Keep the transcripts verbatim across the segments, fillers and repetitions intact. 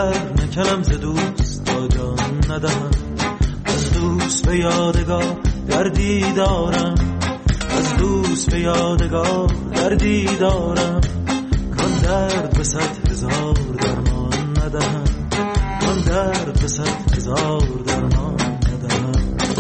دلبر نکنم ز دوست تا جان ندهم، از دوست به یادگار دردی دارم، از دوست به یادگار دردی دارم، کان درد به صد هزار درمان ندهم، کان درد به صد هزار درمان ندهم.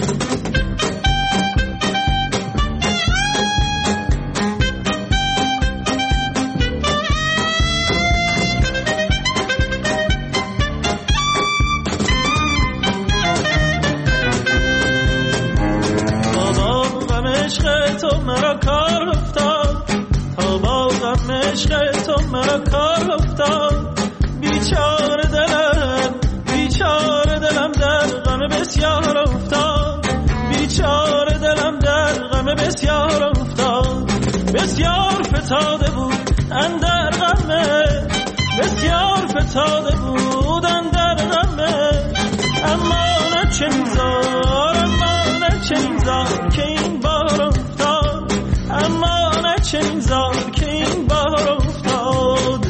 تو مرا کار افتاد، تا با غم عشق تو مرا کار افتاد، بیچاره دلم بیچاره دلم در غم بسیار افتاد، بیچاره دلم در غم بسیار افتاد، بسیار فتاده بود اندر غمه، بسیار فتاده بود اندر غمه، اما نه چنین زار اما نه چنین زار که این بار افتاد، اما نه چنین زار که این بار افتاد.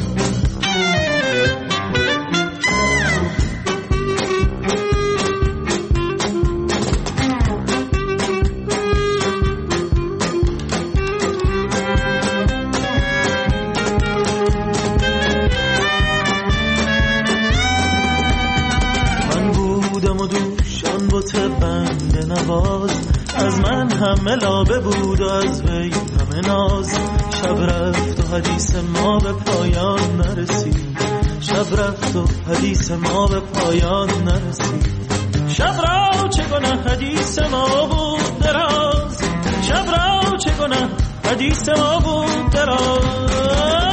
من بودم و دوشان بوت بنده نواز، از من همه لابه بود و از وی همه ناز، شب رفت و حدیث ما به پایان نرسید، شب رفت و حدیث ما به پایان نرسید، شب را چگونه حدیث ما بود دراز، شب را چگونه حدیث ما بود دراز.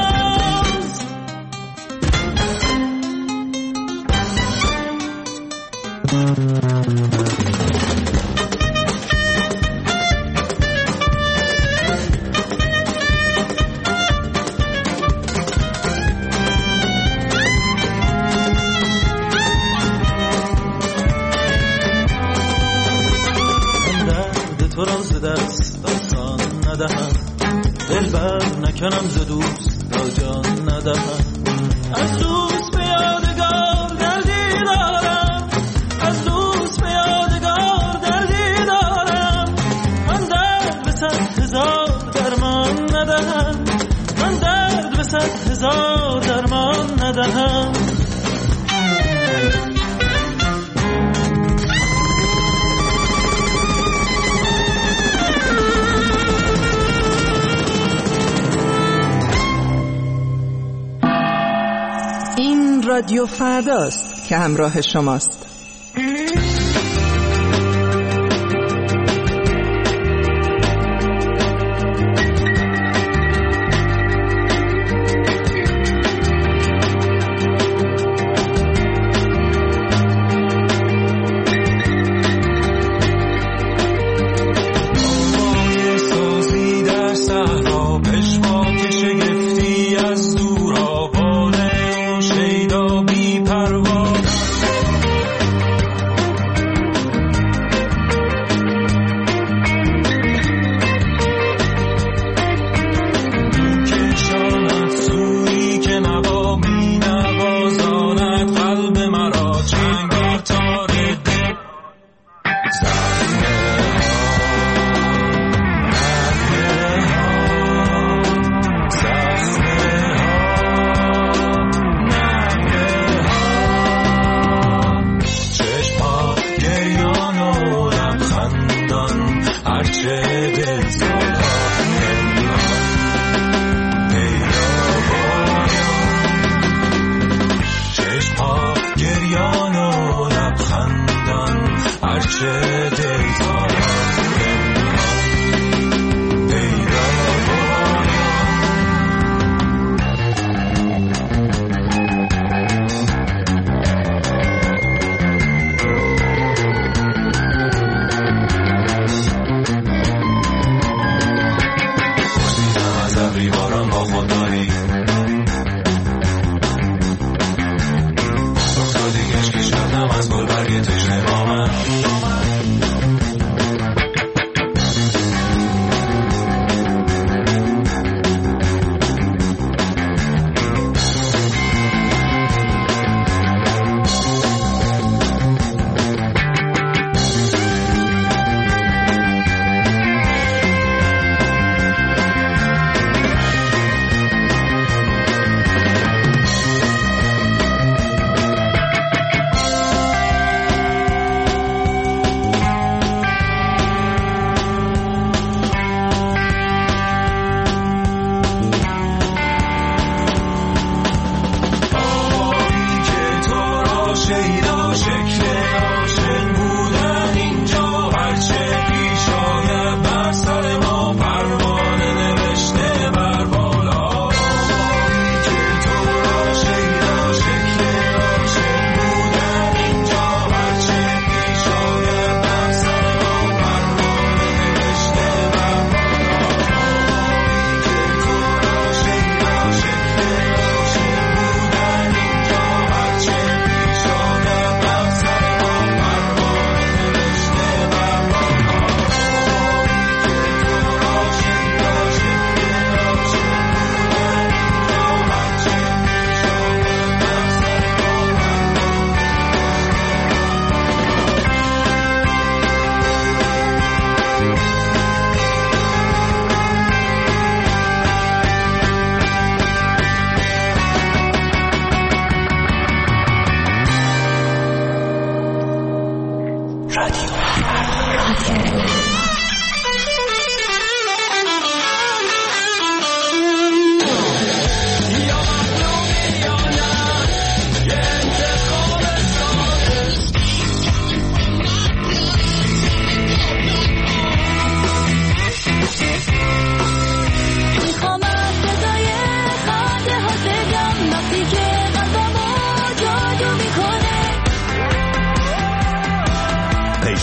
دلبر نکنم ز دوست تا جان ندهم، از دوست به یادگار دردی دارم، از دوست به یادگار دردی دارم، من درد به صد هزار درمان ندهم، من درد به صد هزار درمان ندهم. رادیو فرداست که همراه شماست.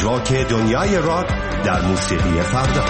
مسواک دنیای راک در موسیقی فردا.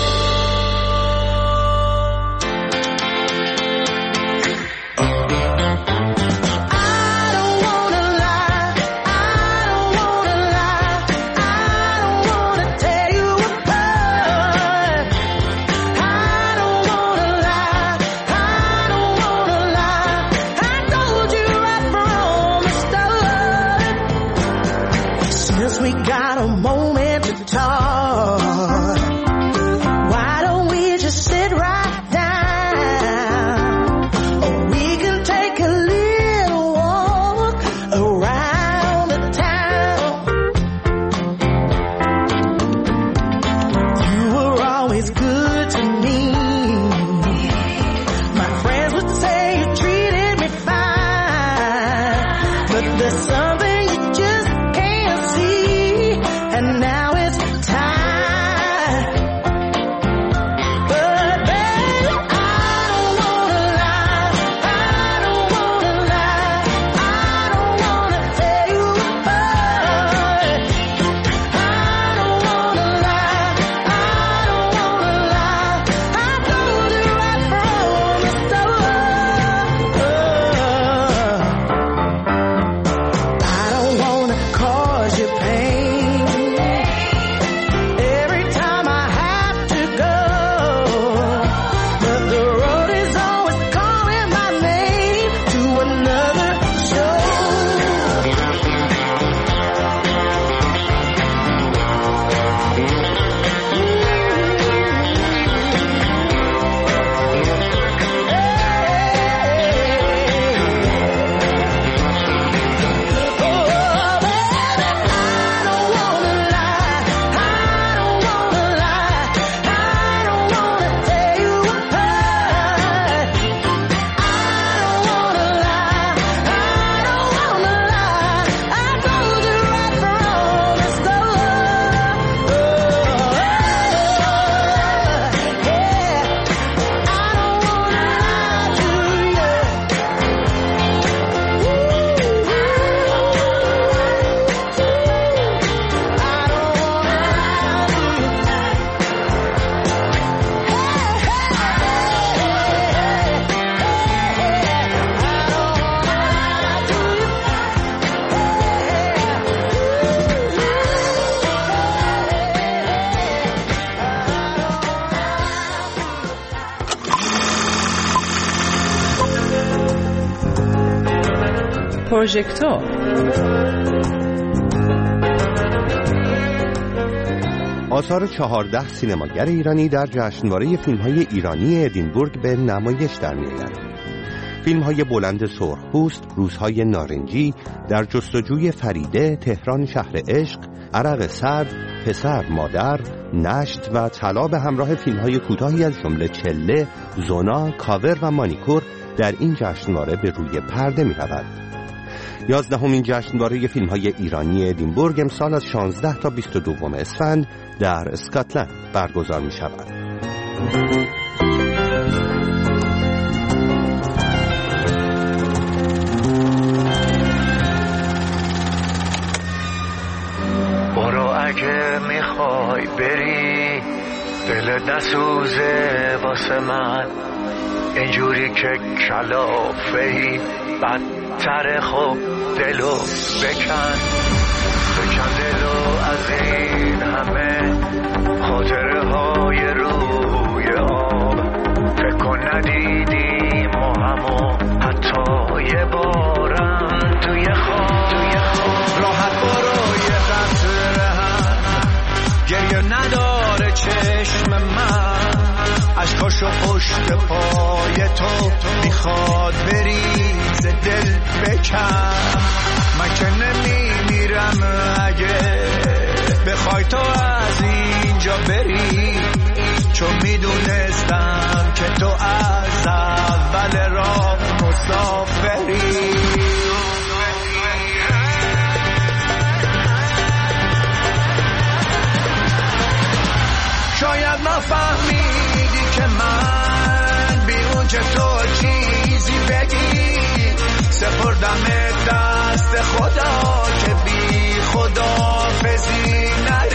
پروژکتور آثار چهارده سینماگر ایرانی در جشنواره فیلم‌های ایرانی ادینبورگ به نمایش در می‌آیند. فیلم‌های بلند سرخپوست، روزهای نارنجی، در جستجوی فریده، تهران شهر عشق، عرق سعد، پسر مادر، نشت و طلا به همراه فیلم‌های کوتاهی از جمله چله، زونا، کاور و مانیکور در این جشنواره به روی پرده می‌رود. یازدهمین جشنواره فیلم‌های ایرانی ادینبورگ امسال از شانزده تا بیست و دو اسفند در اسکاتلند برگزار می‌شود. برو اگه میخوای بری، دل نسوزه واسه من، اینجوری که کلافهی بدتر، خوب دلو بکن بکن دلو از این همه خاطره های روی آب، فکر کن ندیدیم و همو حتی یه بارم توی خواب توی خواب راحت برو یه قطره هم گریه نداره چشم من، عشقاشو پشت پای تو میخواد بریز دل بکن، من که نمیمیرم اگه بخوای تو از اینجا بری، چون میدونستم که تو از اول راه مسافری. شاید نفهمیدی که من بیرون که تو چیزی بگی، سپردم دست خدا که بی خدا فزی نده.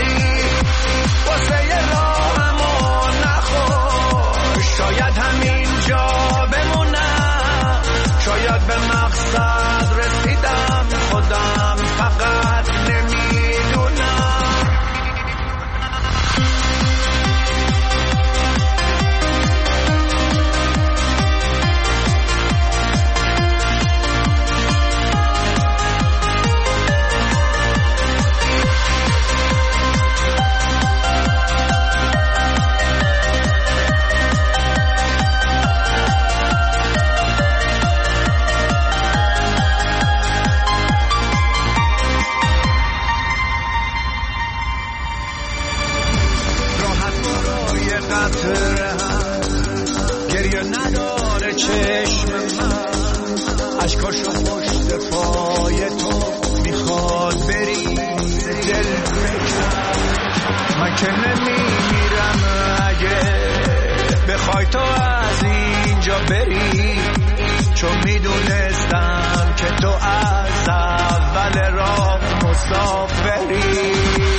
چون میدونستم که تو از اول راه مسافری.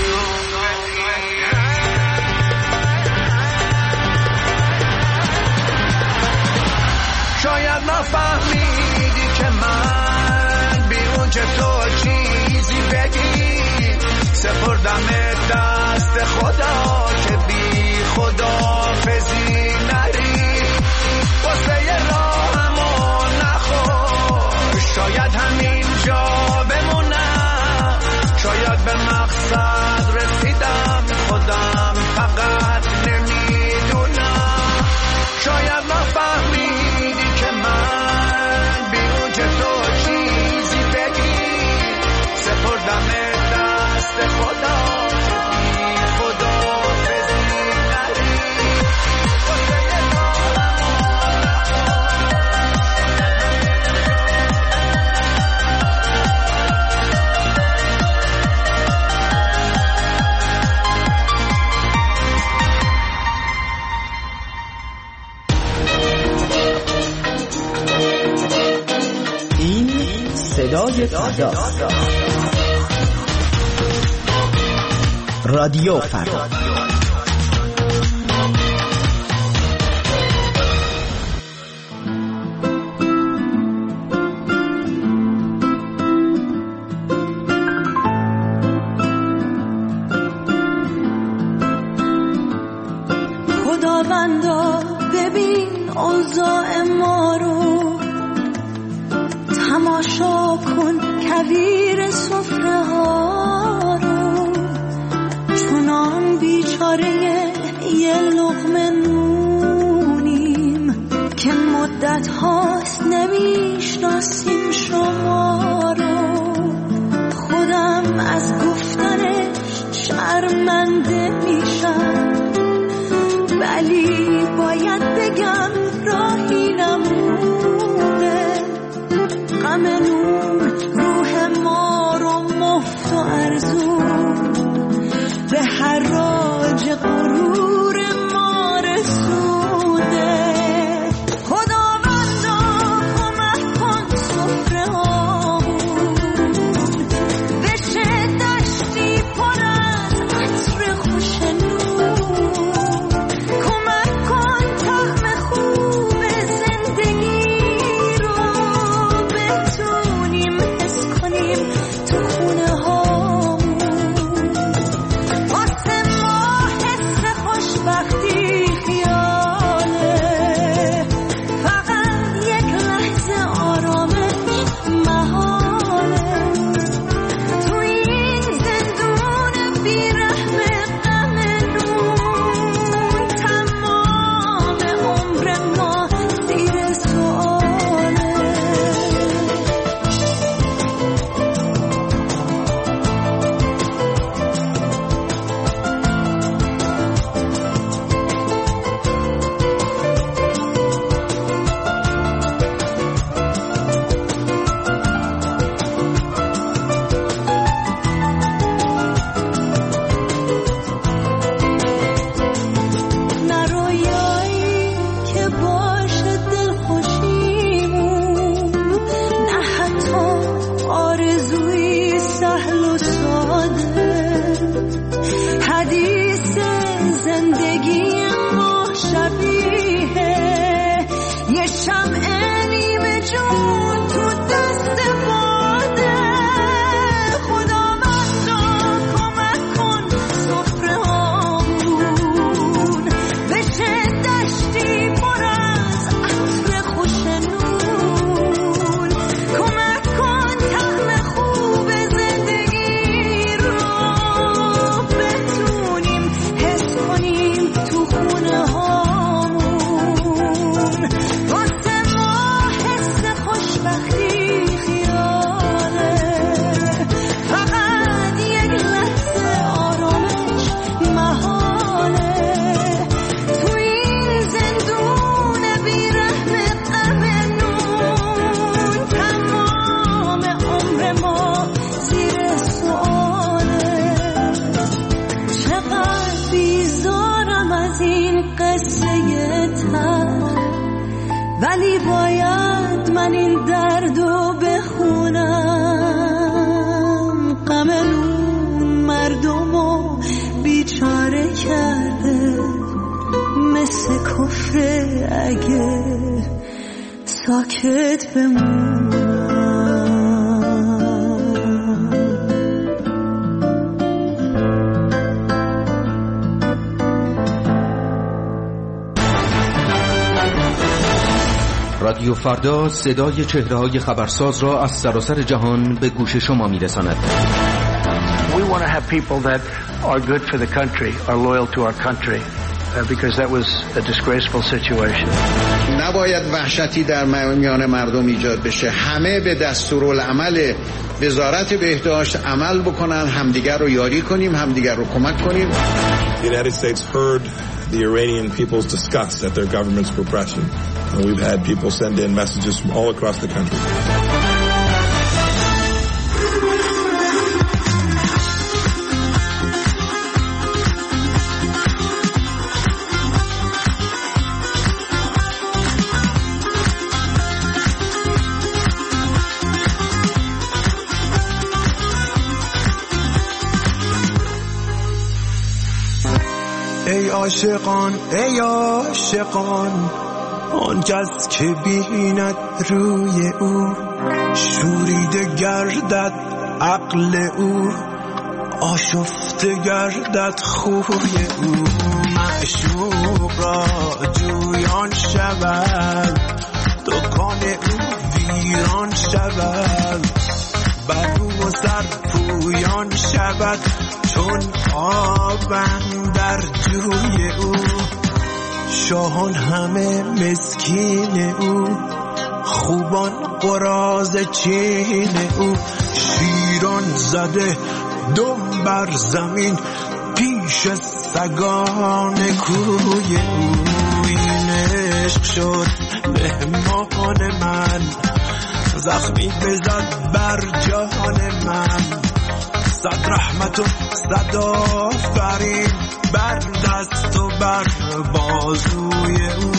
شاید نفهمیدی که من بیرون که تو چیزی بگی، سپردم دست خدا که بی خداحافظی نری. واسه راهمو نخور، شاید همینجا بمونم، شاید به مقصد رسیدم، خودم فقط نمیدونم. شاید نفهمیدی که من بیرون که تو چیزی بگی، سپردم دست خدا بی خداحافظی نری. صدای فردا، رادیو فردا. خداوندا ببین اوضاع ما رو، تماشا کن کویر سفره ها رو، چونان بیچاره یه لقمه نونیم که مدت هاست نمیشناسیم شما رو. خودم از گفتنش شرمنده میشم، ولی باید بگم راهی نمونه. غم نون روح ما رو مفت و ارزون به حراج غرور ما رسونده. خداوندا کمک کن سفره هامون بشه دشتی پر از عطر خوش نون. کمک کن طعم خوب زندگی رو بتونیم حس کنیم تو خونه هامون. واسه ما حس خوشبختی خیاله، فقط یک لحظه آرامش محاله. تو این زندون بیرحم غم نون، تمام عمر ما زیر سؤاله. نه رویایی که باشه دلخوشیمون، نه حتی آرزوی سهل و ساده. حدیث زندگی ما شبیه یه شمع نیمه جون تو دست باده. خداوندا کمک کن سفره هامون بشه دشتی پر از عطر خوش نون. کمک کن طعم خوب زندگی رو بتونیم کفر اگه ساکت بمونم. رادیو فردا صدای چهره‌های خبرساز را از سراسر جهان به گوش شما می‌رساند. We want to have people that are good for the country, are loyal to our country, uh, because that was a disgraceful situation. نباید وحشتی در میان مردم ایجاد بشه. همه به دستورالعمل وزارت بهداشت عمل بکنن، همدیگر رو یاری کنیم، همدیگر رو کمک کنیم. The United States heard the Iranian people's disgust at their government's repression. And we've had people send in messages from all across the country. ای عاشقان ای عاشقان آن کس که بیند روی او شوریده گردد عقل او آشفته گردد خوی او معشوق را جویان شود دکان او ویران شود بر رو و سر پویان شود چون آبم در جوی او شاهان همه مسکین او خوبان قراض چین او شیران زده دم بر زمین پیش سگان کوی او این عشق شد مهمان من زخمی بزد بر جان من صد رحمت و صد آفرین بر دست و بر بازوی او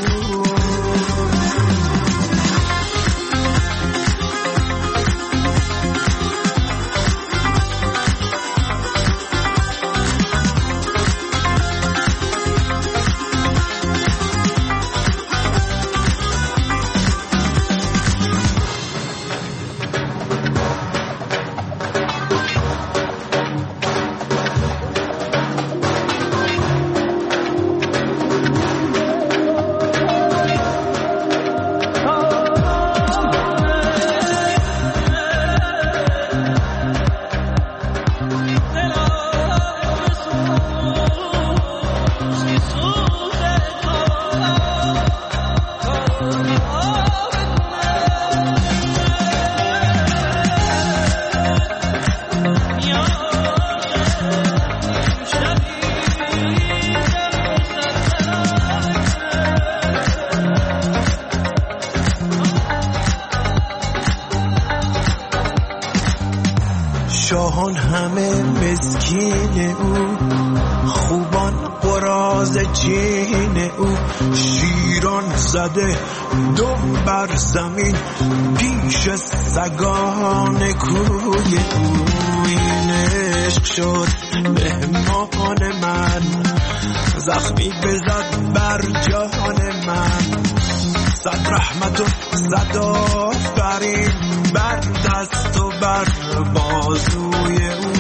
شاهان همه مسکین او خوبان قراض چین او شیران زده دم بر زمین پیش سگان کوی او این عشق شد مهمان من زخمی بزد بر جان من صد رحمت و صد آفرین بر دست و بر بازوی او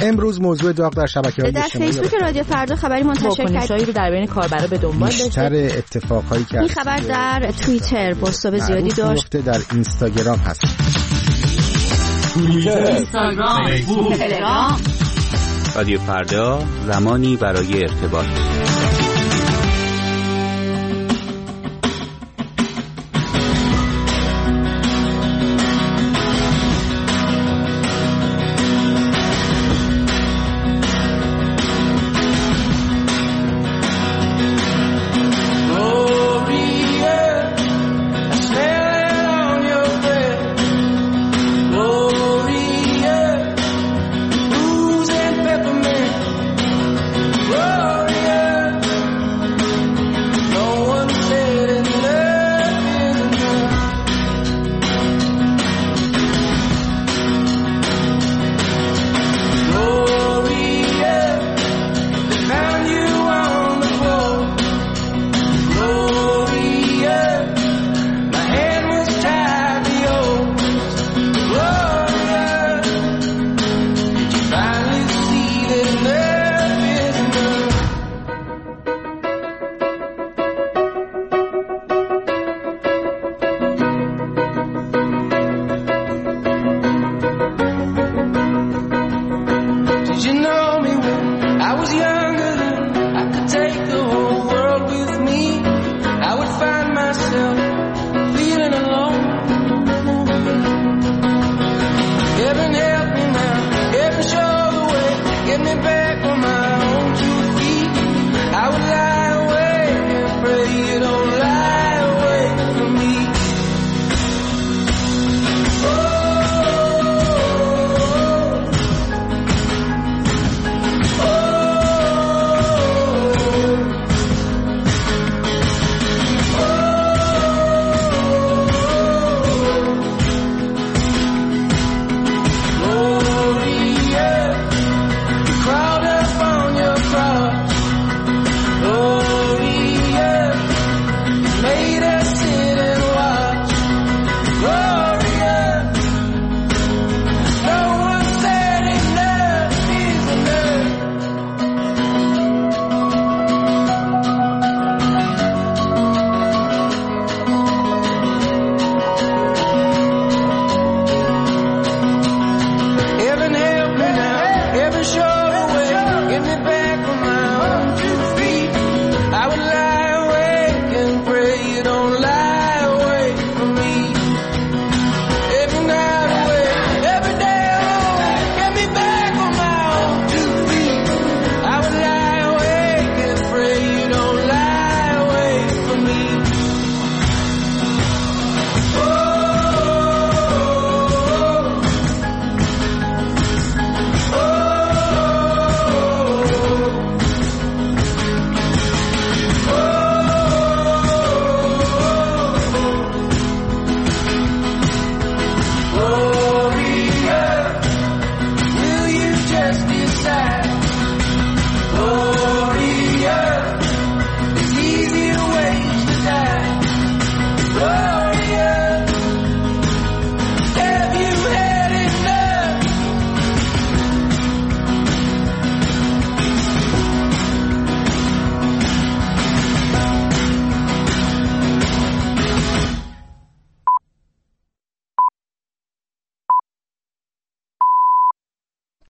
امروز موضوع داغ در شبکه‌های اجتماعی در فیسبوک رادیو فردا خبری منتشر کرد رو در بین کاربرا به دنبال داشته. بیشتر اتفاقایی که این خبر در توییتر پست‌های زیادی داشت. در اینستاگرام هست. اینستاگرام، فیسبوک، تلگرام. رادیو فردا، زمانی برای ارتباط.